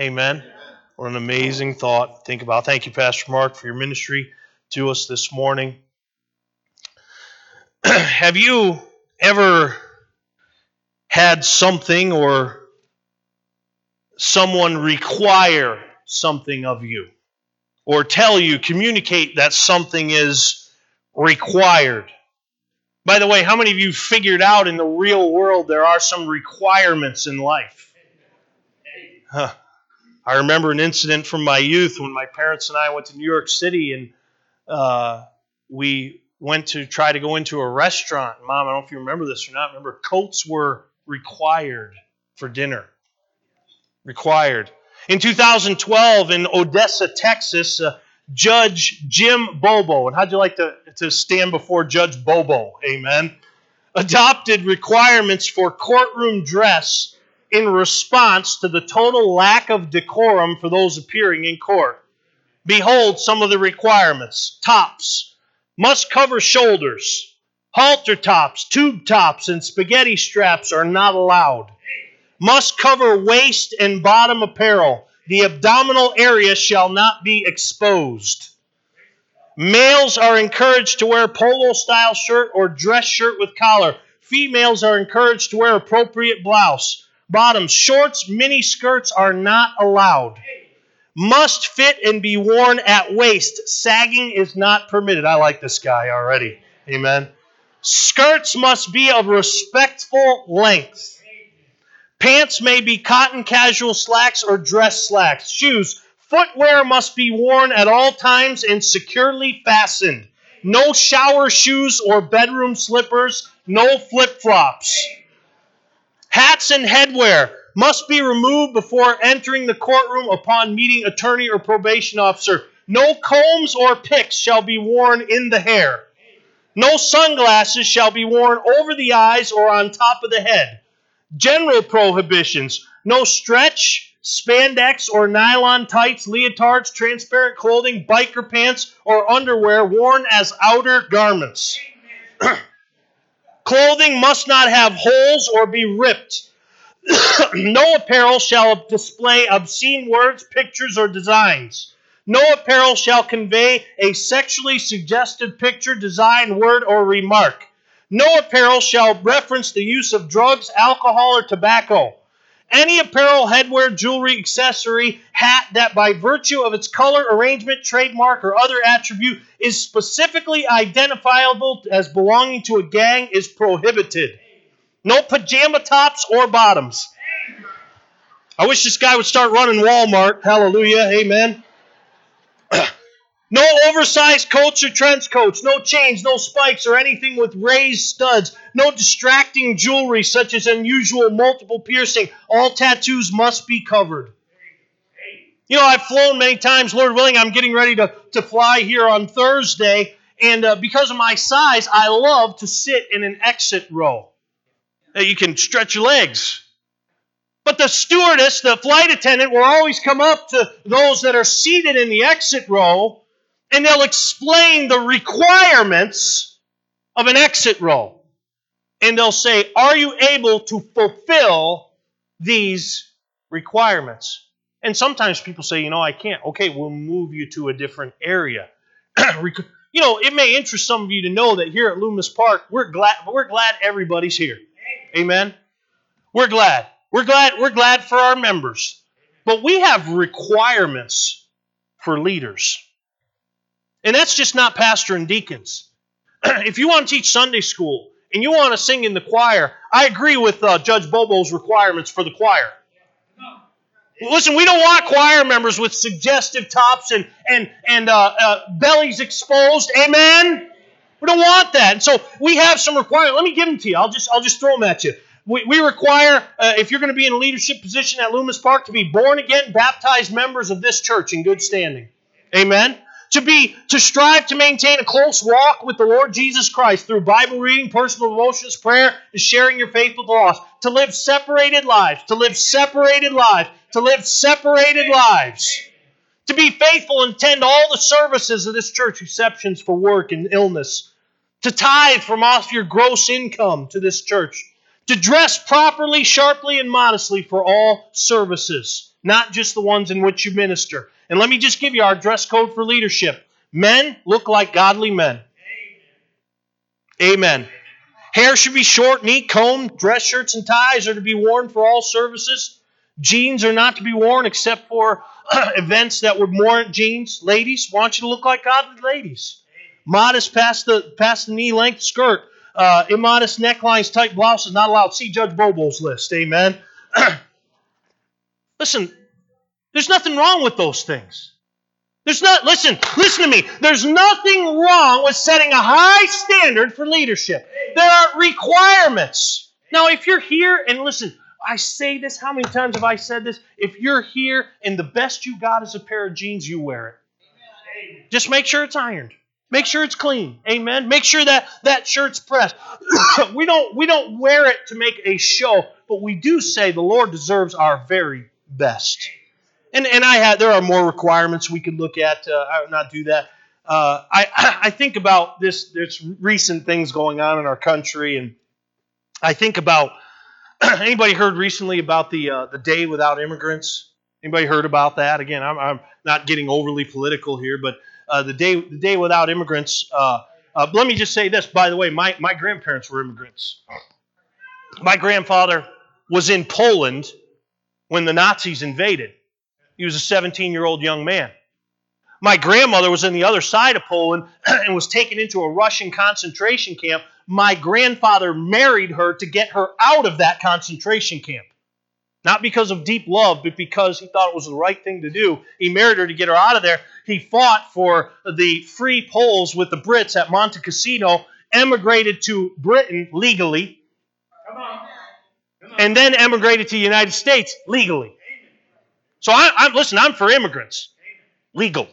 Amen. What an amazing thought to think about. Thank you, Pastor Mark, for your ministry to us this morning. Have you ever had something or someone require something of you, or tell you, communicate that something is required? By the way, how many of you figured out in the real world there are some requirements in life? I remember an incident from my youth when my parents and I went to New York City, and we went to try to go into a restaurant. Mom, I don't know if you remember this or not. Remember, coats were required for dinner. Required. In 2012, in Odessa, Texas, Judge Jim Bobo, and how'd you like to stand before Judge Bobo? Amen. Adopted requirements for courtroom dress in response to the total lack of decorum for those appearing in court. Behold some of the requirements. Tops must cover shoulders. Halter tops, tube tops, and spaghetti straps are not allowed. Must cover waist and bottom apparel. The abdominal area shall not be exposed. Males are encouraged to wear polo-style shirt or dress shirt with collar. Females are encouraged to wear appropriate blouse. Bottoms, shorts, mini skirts are not allowed. Must fit and be worn at waist. Sagging is not permitted. I like this guy already. Amen. Skirts must be of respectful length. Pants may be cotton casual slacks or dress slacks. Shoes, footwear must be worn at all times and securely fastened. No shower shoes or bedroom slippers. No flip-flops. Hats and headwear must be removed before entering the courtroom upon meeting attorney or probation officer. No combs or picks shall be worn in the hair. No sunglasses shall be worn over the eyes or on top of the head. General prohibitions. No stretch, spandex, or nylon tights, leotards, transparent clothing, biker pants, or underwear worn as outer garments. Clothing must not have holes or be ripped. No apparel shall display obscene words, pictures, or designs. No apparel shall convey a sexually suggestive picture, design, word, or remark. No apparel shall reference the use of drugs, alcohol, or tobacco. Any apparel, headwear, jewelry, accessory, hat that by virtue of its color, arrangement, trademark, or other attribute is specifically identifiable as belonging to a gang is prohibited. No pajama tops or bottoms. I wish this guy would start running Walmart. Hallelujah. Amen. No oversized coats or trench coats. No chains, no spikes, or anything with raised studs. No distracting jewelry such as unusual multiple piercing. All tattoos must be covered. You know, I've flown many times. Lord willing, I'm getting ready to fly here on Thursday. And because of my size, I love to sit in an exit row. You can stretch your legs. But the stewardess, the flight attendant, will always come up to those that are seated in the exit row, and they'll explain the requirements of an exit row. And they'll say, are you able to fulfill these requirements? And sometimes people say, I can't. Okay, we'll move you to a different area. It may interest some of you to know that here at Loomis Park, we're glad everybody's here. Amen? We're glad. We're glad for our members. But we have requirements for leaders. And that's just not pastor and deacons. If you want to teach Sunday school and you want to sing in the choir, I agree with Judge Bobo's requirements for the choir. Listen, we don't want choir members with suggestive tops and bellies exposed. Amen? We don't want that. And so we have some requirements. Let me give them to you. I'll just throw them at you. We require, if you're going to be in a leadership position at Loomis Park, to be born again, baptized members of this church in good standing. Amen? To strive to maintain a close walk with the Lord Jesus Christ through Bible reading, personal devotions, prayer, and sharing your faith with the lost. To live separated lives. To live separated lives. To live separated lives. To be faithful and attend all the services of this church, exceptions for work and illness. To tithe from off your gross income to this church. To dress properly, sharply, and modestly for all services, not just the ones in which you minister. And let me just give you our dress code for leadership. Men, look like godly men. Amen. Hair should be short, neat, combed. Dress shirts and ties are to be worn for all services. Jeans are not to be worn except for events that would warrant jeans. Ladies, want you to look like godly ladies. Modest past the knee length skirt. Immodest necklines, tight blouses not allowed. See Judge Bobo's list. Amen. Listen, there's nothing wrong with those things. Listen to me. There's nothing wrong with setting a high standard for leadership. There are requirements. Now, if you're here, and listen, I say this, how many times have I said this? If you're here and the best you got is a pair of jeans, you wear it. Just make sure it's ironed. Make sure it's clean. Amen. Make sure that shirt's pressed. We don't wear it to make a show, but we do say the Lord deserves our very best. And there are more requirements we could look at. I would not do that. I think about this. There's recent things going on in our country, and I think about. Anybody heard recently about the Day Without Immigrants? Anybody heard about that? Again, I'm not getting overly political here, but the Day Without Immigrants. Let me just say this. By the way, my grandparents were immigrants. My grandfather was in Poland when the Nazis invaded. He was a 17-year-old young man. My grandmother was on the other side of Poland and was taken into a Russian concentration camp. My grandfather married her to get her out of that concentration camp. Not because of deep love, but because he thought it was the right thing to do. He married her to get her out of there. He fought for the free Poles with the Brits at Monte Cassino, emigrated to Britain legally, and then emigrated to the United States legally. So I'm for immigrants. Legal.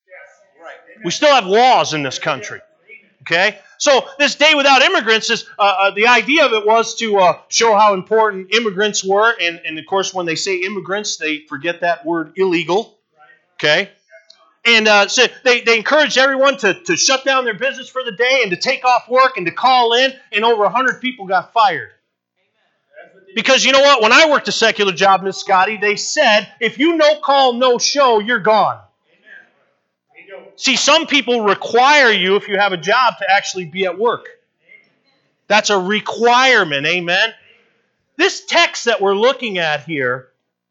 We still have laws in this country. Okay? So this Day Without Immigrants is the idea of it was to show how important immigrants were, and of course when they say immigrants, they forget that word illegal. Okay? And so they encouraged everyone to shut down their business for the day and to take off work and to call in, and over 100 people got fired. Because you know what? When I worked a secular job, Miss Scotty, they said, if you no call, no show, you're gone. See, some people require you, if you have a job, to actually be at work. That's a requirement, amen? This text that we're looking at here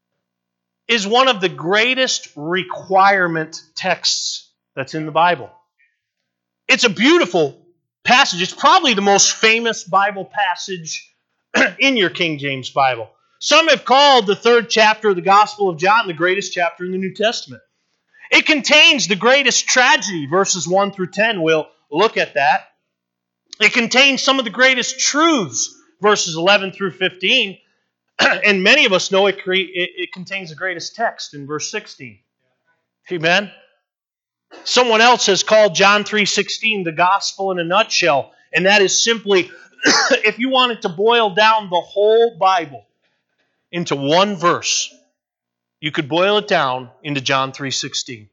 is one of the greatest requirement texts that's in the Bible. It's a beautiful passage. It's probably the most famous Bible passage in your King James Bible. Some have called the 3rd chapter of the Gospel of John the greatest chapter in the New Testament. It contains the greatest tragedy, verses 1 through 10. We'll look at that. It contains some of the greatest truths, verses 11 through 15. And many of us know it contains the greatest text in verse 16. Amen? Someone else has called John 3:16 the gospel in a nutshell. And that is simply, if you wanted to boil down the whole Bible into one verse, you could boil it down into John 3:16.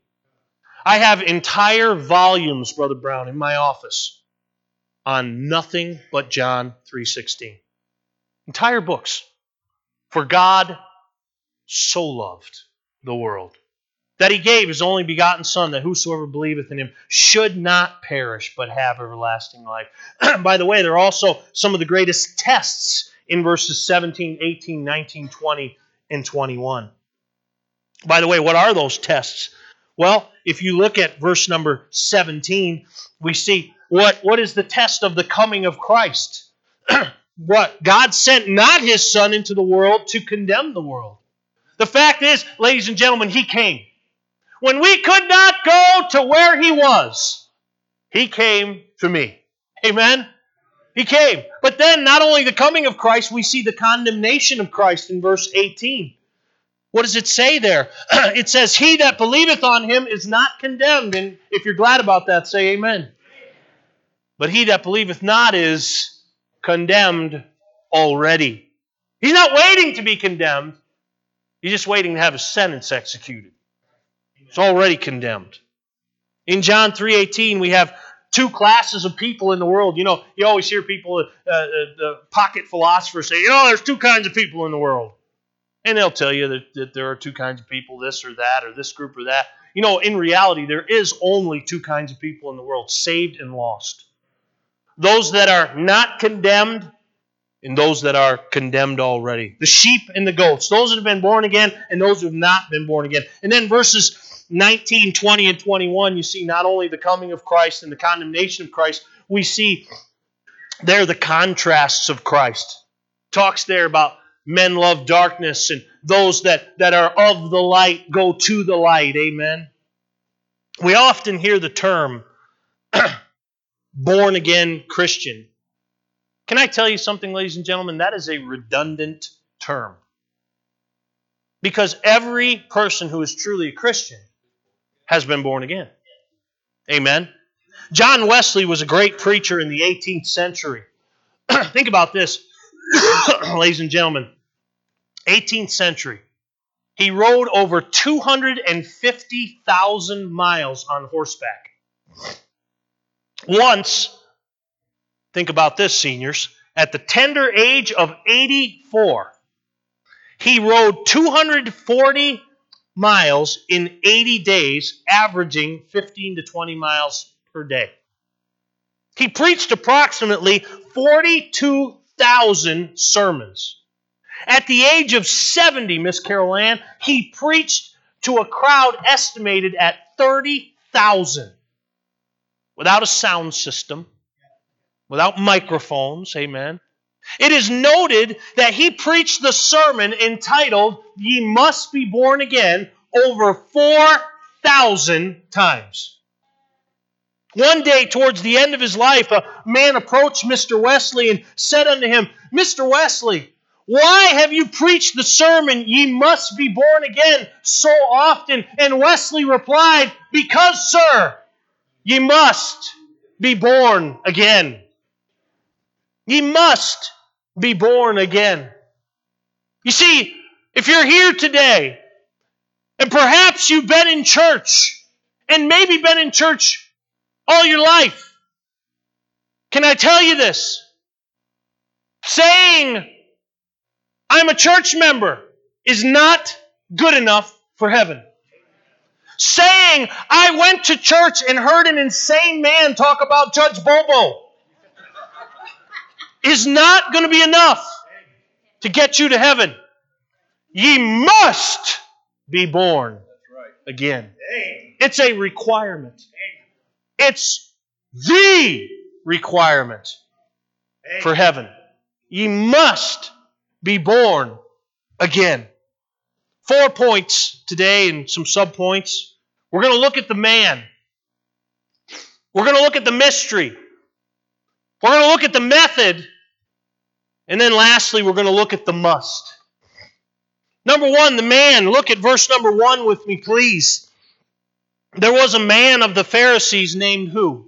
I have entire volumes, Brother Brown, in my office on nothing but John 3:16. Entire books. For God so loved the world that He gave His only begotten Son, that whosoever believeth in Him should not perish, but have everlasting life. By the way, there are also some of the greatest tests in verses 17, 18, 19, 20, and 21. By the way, what are those tests? Well, if you look at verse number 17, we see what is the test of the coming of Christ. What? God sent not His Son into the world to condemn the world. The fact is, ladies and gentlemen, He came. When we could not go to where He was, He came to me. Amen? He came. But then, not only the coming of Christ, we see the condemnation of Christ in verse 18. What does it say there? It says, he that believeth on Him is not condemned. And if you're glad about that, say amen. But he that believeth not is condemned already. He's not waiting to be condemned. He's just waiting to have his sentence executed. It's already condemned. In John 3:18, we have two classes of people in the world. You know, you always hear people, the pocket philosophers say, there's two kinds of people in the world. And they'll tell you that there are two kinds of people, this or that, or this group or that. In reality, there is only two kinds of people in the world, saved and lost. Those that are not condemned and those that are condemned already. The sheep and the goats. Those that have been born again and those who have not been born again. And then verses 19, 20, and 21, you see not only the coming of Christ and the condemnation of Christ, we see there the contrasts of Christ. Talks there about men love darkness, and those that are of the light go to the light. Amen. We often hear the term born-again Christian. Can I tell you something, ladies and gentlemen? That is a redundant term. Because every person who is truly a Christian has been born again. Amen. John Wesley was a great preacher in the 18th century. Think about this, ladies and gentlemen. 18th century. He rode over 250,000 miles on horseback. Once, think about this, seniors, at the tender age of 84, he rode 240 miles in 80 days, averaging 15 to 20 miles per day. He preached approximately 42,000 sermons. At the age of 70, Miss Carol Ann, he preached to a crowd estimated at 30,000. Without a sound system, without microphones, amen. It is noted that he preached the sermon entitled, "Ye Must Be Born Again," over 4,000 times. One day, towards the end of his life, a man approached Mr. Wesley and said unto him, "Mr. Wesley, why have you preached the sermon, 'Ye must be born again,' so often?" And Wesley replied, "Because, sir, ye must be born again." Ye must be born again. You see, if you're here today, and perhaps you've been in church, and maybe been in church all your life, can I tell you this? Saying, "I'm a church member," is not good enough for heaven. Saying, "I went to church and heard an insane man talk about Judge Bobo," is not going to be enough to get you to heaven. Ye must be born again. It's a requirement. It's the requirement for heaven. Ye must be born again. 4 points today and some sub-points. We're going to look at the man. We're going to look at the mystery. We're going to look at the method. And then lastly, we're going to look at the must. Number one, the man. Look at verse number 1 with me, please. There was a man of the Pharisees named who?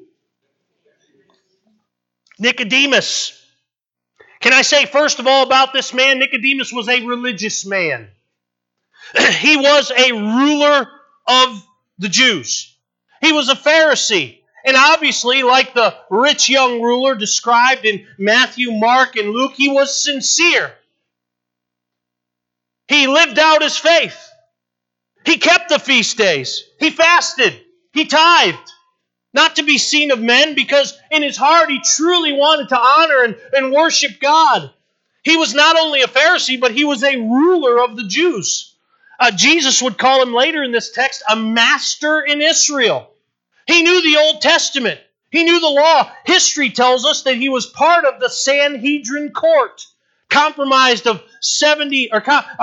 Nicodemus. Can I say first of all about this man? Nicodemus was a religious man. He was a ruler of the Jews. He was a Pharisee. And obviously, like the rich young ruler described in Matthew, Mark, and Luke, he was sincere. He lived out his faith. He kept the feast days. He fasted. He tithed. Not to be seen of men, because in his heart he truly wanted to honor and worship God. He was not only a Pharisee, but he was a ruler of the Jews. Jesus would call him later in this text a master in Israel. He knew the Old Testament. He knew the law. History tells us that he was part of the Sanhedrin court, comprised of 70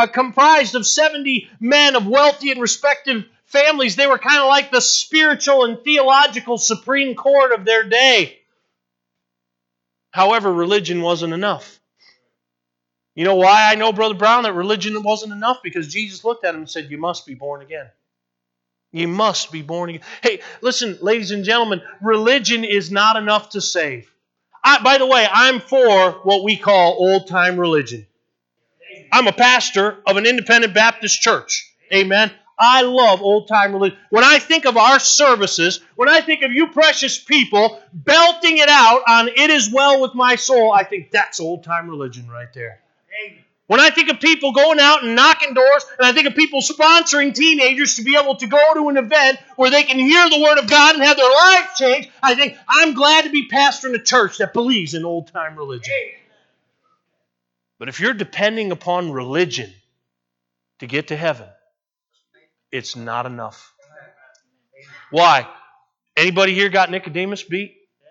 men of wealthy and respected families. They were kind of like the spiritual and theological Supreme Court of their day. However, religion wasn't enough. You know why I know, Brother Brown, that religion wasn't enough? Because Jesus looked at him and said, "You must be born again. You must be born again." Hey, listen, ladies and gentlemen, religion is not enough to save. By the way, I'm for what we call old-time religion. I'm a pastor of an independent Baptist church. Amen. I love old-time religion. When I think of our services, when I think of you precious people belting it out on "It Is Well With My Soul," I think that's old-time religion right there. When I think of people going out and knocking doors, and I think of people sponsoring teenagers to be able to go to an event where they can hear the Word of God and have their life changed, I think, I'm glad to be pastoring a church that believes in old-time religion. But if you're depending upon religion to get to heaven, it's not enough. Why? Anybody here got Nicodemus beat?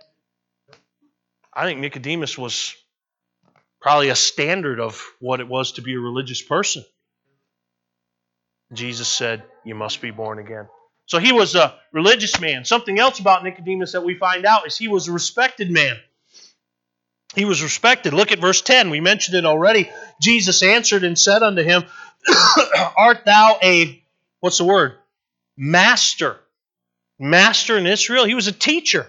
I think Nicodemus was probably a standard of what it was to be a religious person. Jesus said, you must be born again. So he was a religious man. Something else about Nicodemus that we find out is he was a respected man. He was respected. Look at verse 10. We mentioned it already. Jesus answered and said unto him, art thou a, what's the word? Master. Master in Israel. He was a teacher.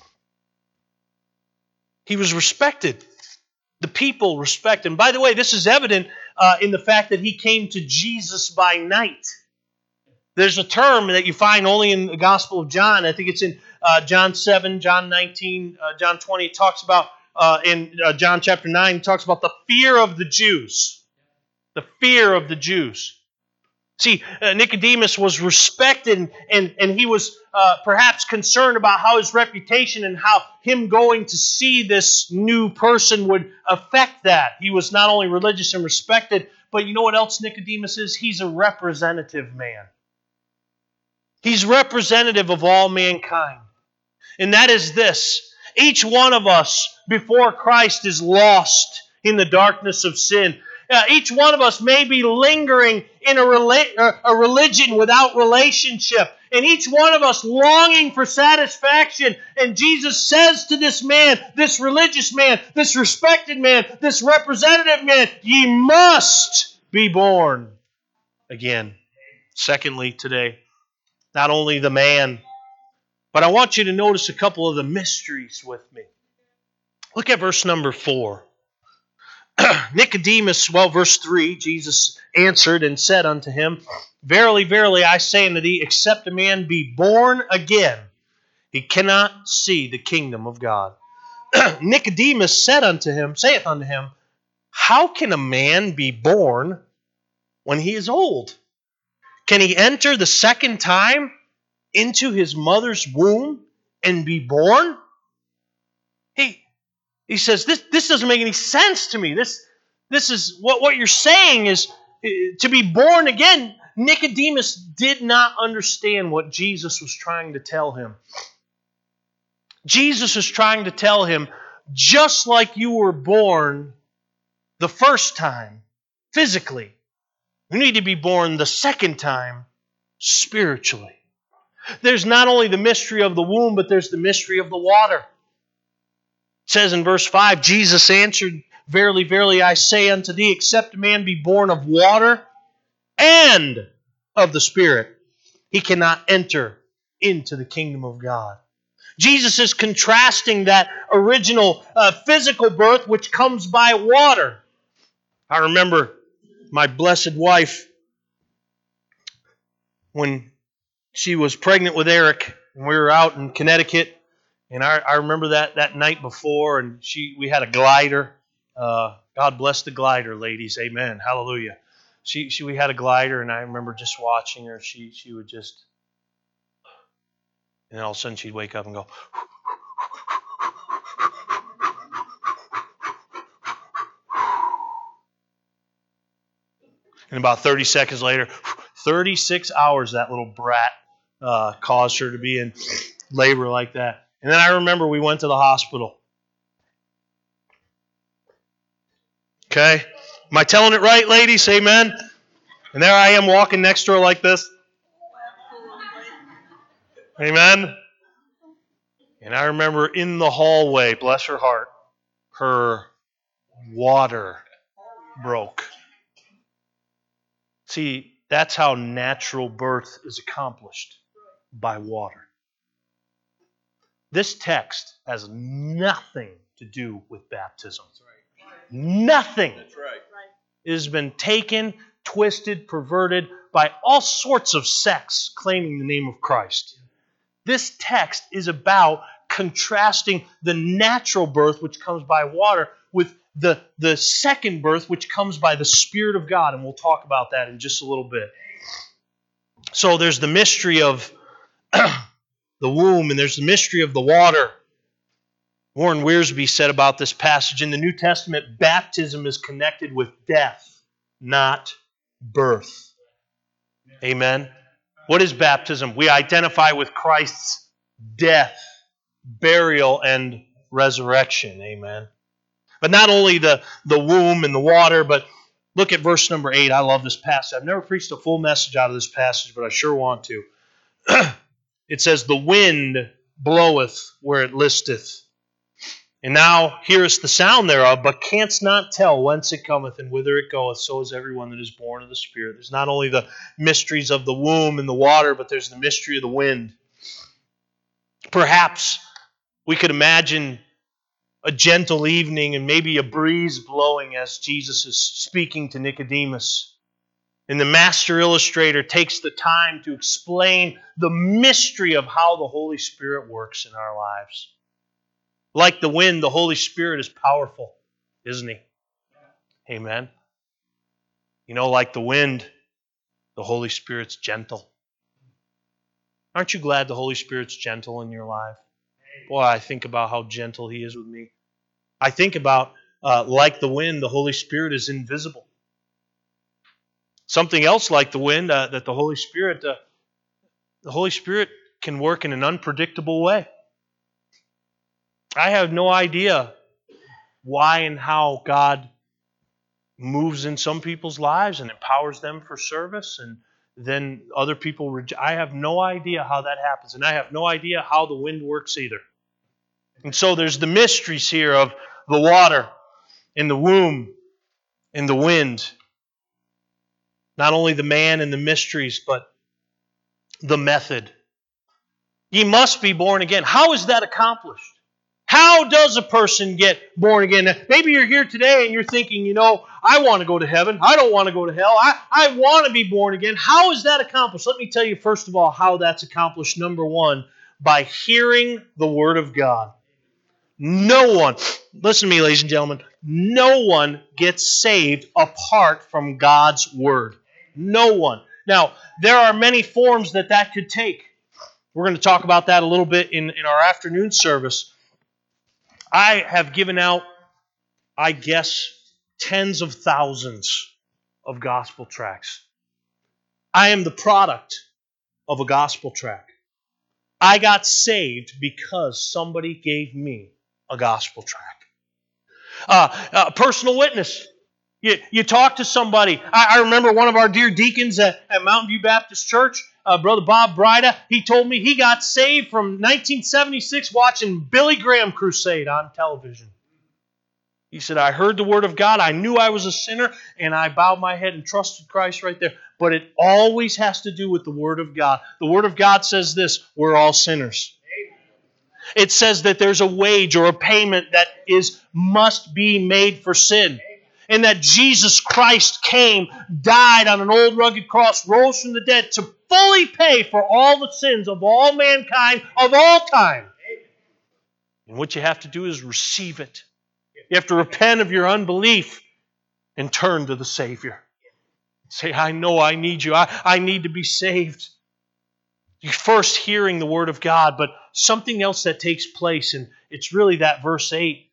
He was respected. The people respect him. By the way, this is evident in the fact that he came to Jesus by night. There's a term that you find only in the Gospel of John. I think it's in John 7, John 19, John 20. It talks about, in John chapter 9, it talks about the fear of the Jews. The fear of the Jews. See, Nicodemus was respected, and he was perhaps concerned about how his reputation and how him going to see this new person would affect that. He was not only religious and respected, but you know what else Nicodemus is? He's a representative man. He's representative of all mankind. And that is this. Each one of us before Christ is lost in the darkness of sin. Each one of us may be lingering in a religion without relationship. And each one of us longing for satisfaction. And Jesus says to this man, this religious man, this respected man, this representative man, ye must be born again. Secondly, today, not only the man, but I want you to notice a couple of the mysteries with me. Look at verse number 4. Nicodemus, verse 3, Jesus answered and said unto him, verily, verily, I say unto thee, except a man be born again, he cannot see the kingdom of God. Nicodemus saith unto him, how can a man be born when he is old? Can he enter the second time into his mother's womb and be born? He says, this doesn't make any sense to me. This is what you're saying is to be born again. Nicodemus did not understand what Jesus was trying to tell him. Jesus was trying to tell him, just like you were born the first time, physically, you need to be born the second time, spiritually. There's not only the mystery of the womb, but there's the mystery of the water. It says in verse 5, Jesus answered, verily, verily, I say unto thee, except a man be born of water and of the Spirit, he cannot enter into the kingdom of God. Jesus is contrasting that original physical birth which comes by water. I remember my blessed wife, when she was pregnant with Eric, and we were out in Connecticut, and I remember that night before, and we had a glider. God bless the glider, ladies. Amen. Hallelujah. We had a glider, and I remember just watching her. She would just, and all of a sudden she'd wake up and go, and about 30 seconds later, 36 hours that little brat caused her to be in labor like that. And then I remember we went to the hospital. Okay? Am I telling it right, ladies? Amen? And there I am walking next to her like this. Amen? And I remember in the hallway, bless her heart, her water broke. See, that's how natural birth is accomplished, by water. This text has nothing to do with baptism. That's right. Nothing. That's right. It has been taken twisted, perverted by all sorts of sects claiming the name of Christ. This text is about contrasting the natural birth, which comes by water, with the second birth, which comes by the Spirit of God. And we'll talk about that in just a little bit. So there's the mystery of the womb, and there's the mystery of the water. Warren Wiersbe said about this passage, in the New Testament, baptism is connected with death, not birth. Amen? What is baptism? We identify with Christ's death, burial, and resurrection. Amen? But not only the womb and the water, but look at verse number 8. I love this passage. I've never preached a full message out of this passage, but I sure want to. It says, the wind bloweth where it listeth. And now hearest the sound thereof, but canst not tell whence it cometh and whither it goeth. So is everyone that is born of the Spirit. There's not only the mysteries of the womb and the water, but there's the mystery of the wind. Perhaps we could imagine a gentle evening and maybe a breeze blowing as Jesus is speaking to Nicodemus. And the master illustrator takes the time to explain the mystery of how the Holy Spirit works in our lives. Like the wind, the Holy Spirit is powerful, isn't He? Amen. You know, like the wind, the Holy Spirit's gentle. Aren't you glad the Holy Spirit's gentle in your life? Boy, I think about how gentle He is with me. I think about, like the wind, the Holy Spirit is invisible. Something else like the wind, that the Holy Spirit can work in an unpredictable way. I have no idea why and how God moves in some people's lives and empowers them for service, and then other people I have no idea how that happens, and I have no idea how the wind works either. And so there's the mysteries here of the water and the womb and the wind. Not only the man and the mysteries, but the method. Ye must be born again. How is that accomplished? How does a person get born again? Now, maybe you're here today and you're thinking, I want to go to heaven. I don't want to go to hell. I want to be born again. How is that accomplished? Let me tell you, first of all, how that's accomplished. Number one, by hearing the Word of God. No one, listen to me, ladies and gentlemen, no one gets saved apart from God's Word. No one. Now, there are many forms that could take. We're going to talk about that a little bit in our afternoon service. I have given out, I guess, tens of thousands of gospel tracts. I am the product of a gospel tract. I got saved because somebody gave me a gospel tract. Personal witness. You talk to somebody. I remember one of our dear deacons at Mountain View Baptist Church, Brother Bob Bryda, he told me he got saved from 1976 watching Billy Graham crusade on television. He said, I heard the Word of God, I knew I was a sinner, and I bowed my head and trusted Christ right there. But it always has to do with the Word of God. The Word of God says this, we're all sinners. It says that there's a wage or a payment that must be made for sin. And that Jesus Christ came, died on an old rugged cross, rose from the dead to fully pay for all the sins of all mankind of all time. And what you have to do is receive it. You have to repent of your unbelief and turn to the Savior. Say, I know I need you. I need to be saved. You're first hearing the Word of God, but something else that takes place, and it's really that verse 8,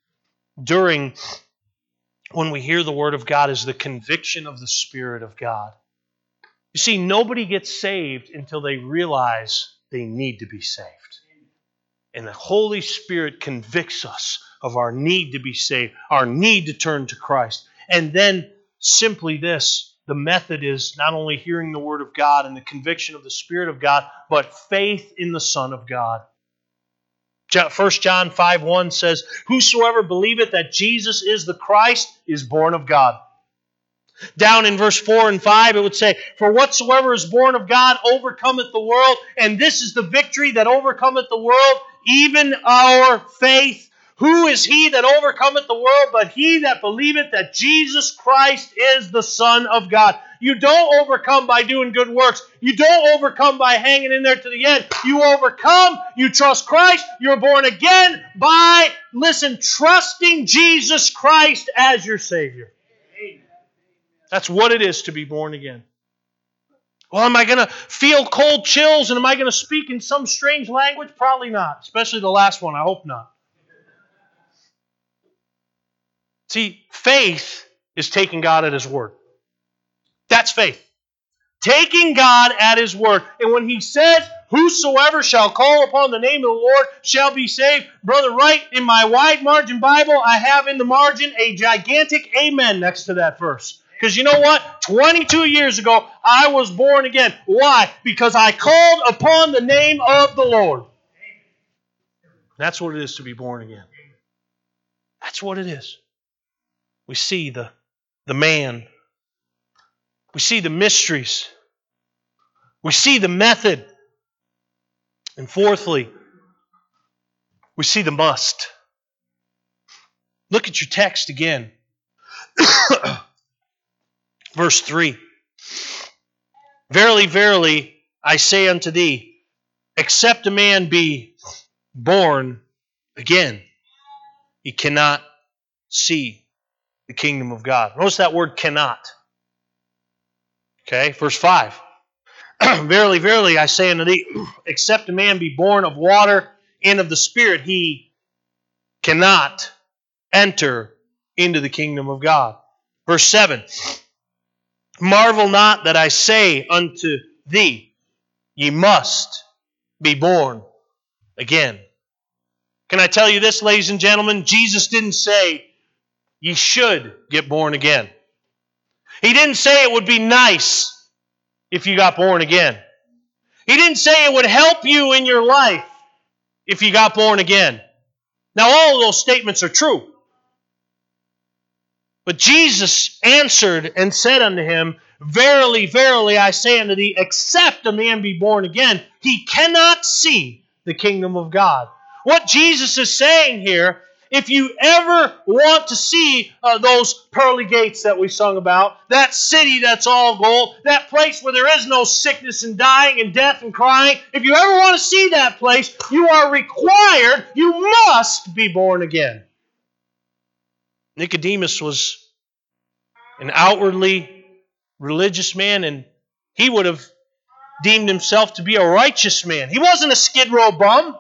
when we hear the Word of God, is the conviction of the Spirit of God. You see, nobody gets saved until they realize they need to be saved. And the Holy Spirit convicts us of our need to be saved, our need to turn to Christ. And then simply this, the method is not only hearing the Word of God and the conviction of the Spirit of God, but faith in the Son of God. 1 John 5:1 says, whosoever believeth that Jesus is the Christ is born of God. Down in verse 4 and 5 it would say, for whatsoever is born of God overcometh the world, and this is the victory that overcometh the world, even our faith. Who is he that overcometh the world but he that believeth that Jesus Christ is the Son of God? You don't overcome by doing good works. You don't overcome by hanging in there to the end. You overcome, you trust Christ, you're born again by, listen, trusting Jesus Christ as your Savior. That's what it is to be born again. Well, am I going to feel cold chills and am I going to speak in some strange language? Probably not, especially the last one. I hope not. See, faith is taking God at His word. That's faith. Taking God at His word. And when He says, whosoever shall call upon the name of the Lord shall be saved. Brother Wright, in my wide margin Bible, I have in the margin a gigantic amen next to that verse. Because you know what? 22 years ago, I was born again. Why? Because I called upon the name of the Lord. That's what it is to be born again. That's what it is. We see the man. We see the mysteries. We see the method. And fourthly, we see the must. Look at your text again. Verse 3. Verily, verily, I say unto thee, except a man be born again, he cannot see the kingdom of God. Notice that word cannot. Okay, verse 5. Verily, verily, I say unto thee, except a man be born of water and of the Spirit, he cannot enter into the kingdom of God. Verse 7. Marvel not that I say unto thee, ye must be born again. Can I tell you this, ladies and gentlemen? Jesus didn't say ye should get born again. He didn't say it would be nice if you got born again. He didn't say it would help you in your life if you got born again. Now, all of those statements are true. But Jesus answered and said unto him, verily, verily, I say unto thee, except a man be born again, he cannot see the kingdom of God. What Jesus is saying here, if you ever want to see those pearly gates that we sung about, that city that's all gold, that place where there is no sickness and dying and death and crying, if you ever want to see that place, you are required, you must be born again. Nicodemus was an outwardly religious man, and he would have deemed himself to be a righteous man. He wasn't a Skid Row bum.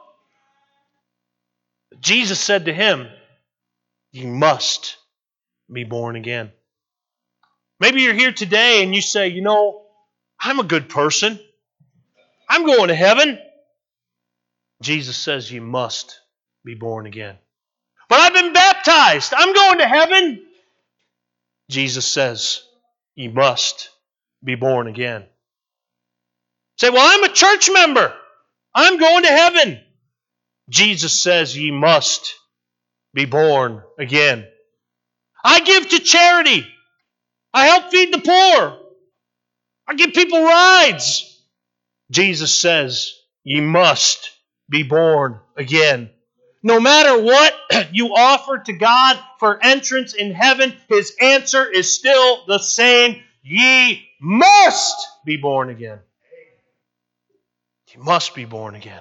Jesus said to him, you must be born again. Maybe you're here today and you say, you know, I'm a good person. I'm going to heaven. Jesus says you must be born again. But I've been baptized. I'm going to heaven. Jesus says, you must be born again. Say, well, I'm a church member. I'm going to heaven. Jesus says, ye must be born again. I give to charity. I help feed the poor. I give people rides. Jesus says, ye must be born again. No matter what you offer to God for entrance in heaven, His answer is still the same. Ye must be born again. You must be born again.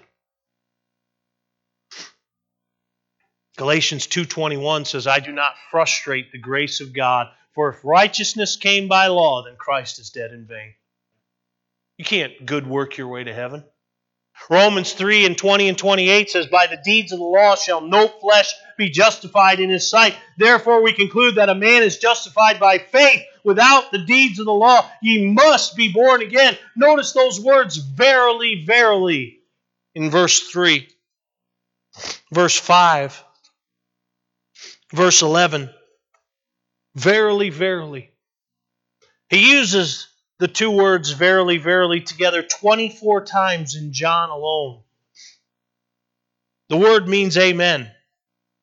Galatians 2:21 says, I do not frustrate the grace of God, for if righteousness came by law, then Christ is dead in vain. You can't good work your way to heaven. Romans 3:20 and 28 says, by the deeds of the law shall no flesh be justified in his sight. Therefore we conclude that a man is justified by faith without the deeds of the law. Ye must be born again. Notice those words, verily, verily, in verse 3. Verse 5. Verse 11. Verily, verily. He uses the two words verily, verily together 24 times in John alone. The word means amen.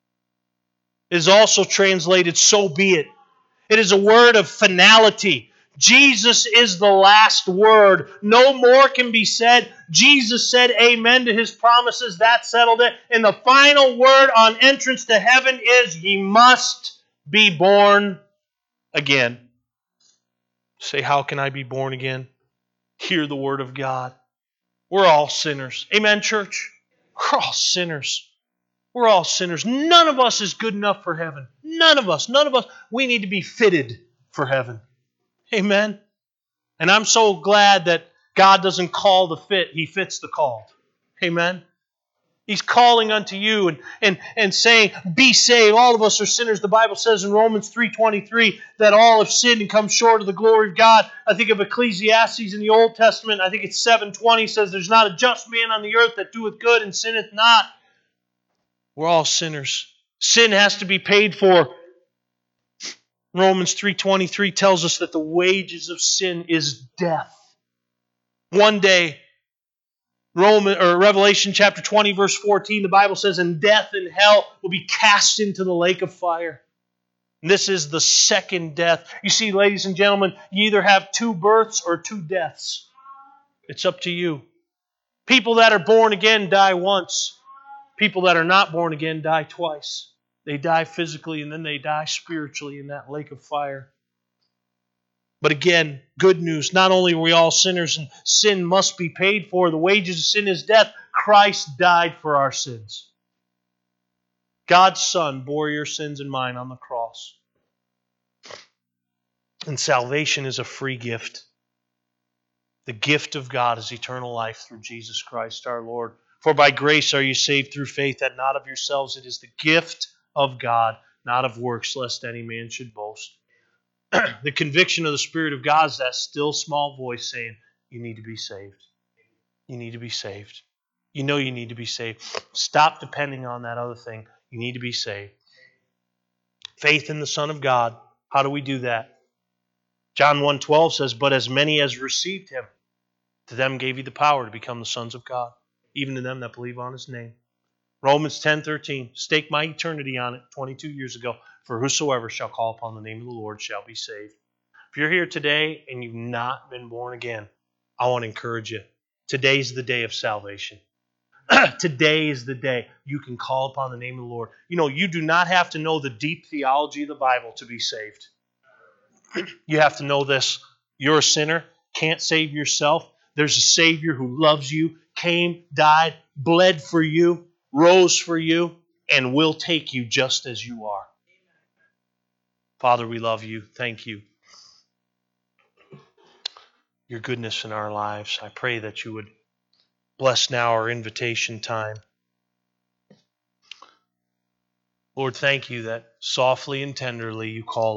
It is also translated so be it. It is a word of finality. Jesus is the last word. No more can be said. Jesus said amen to his promises. That settled it. And the final word on entrance to heaven is, ye must be born again. Say, how can I be born again? Hear the word of God. We're all sinners. Amen, church? We're all sinners. We're all sinners. None of us is good enough for heaven. None of us. None of us. We need to be fitted for heaven. Amen? And I'm so glad that God doesn't call the fit. He fits the called. Amen? He's calling unto you and saying, be saved. All of us are sinners. The Bible says in Romans 3:23 that all have sinned and come short of the glory of God. I think of Ecclesiastes in the Old Testament. I think it's 7:20 says, there's not a just man on the earth that doeth good and sinneth not. We're all sinners. Sin has to be paid for. Romans 3:23 tells us that the wages of sin is death. One day, Revelation chapter 20, verse 14, the Bible says, and death and hell will be cast into the lake of fire. And this is the second death. You see, ladies and gentlemen, you either have two births or two deaths. It's up to you. People that are born again die once. People that are not born again die twice. They die physically and then they die spiritually in that lake of fire. But again, good news. Not only are we all sinners and sin must be paid for, the wages of sin is death. Christ died for our sins. God's Son bore your sins and mine on the cross. And salvation is a free gift. The gift of God is eternal life through Jesus Christ our Lord. For by grace are you saved through faith, that not of yourselves. It is the gift of God, not of works, lest any man should boast. The conviction of the Spirit of God is that still small voice saying, you need to be saved. You need to be saved. You know you need to be saved. Stop depending on that other thing. You need to be saved. Faith in the Son of God. How do we do that? John 1:12 says, but as many as received him, to them gave he the power to become the sons of God, even to them that believe on his name. Romans 10:13, stake my eternity on it 22 years ago. For whosoever shall call upon the name of the Lord shall be saved. If you're here today and you've not been born again, I want to encourage you. Today's the day of salvation. Today is the day you can call upon the name of the Lord. You know, you do not have to know the deep theology of the Bible to be saved. You have to know this. You're a sinner, can't save yourself. There's a Savior who loves you, came, died, bled for you, rose for you, and will take you just as you are. Father, we love you. Thank you. Your goodness in our lives. I pray that you would bless now our invitation time. Lord, thank you that softly and tenderly you call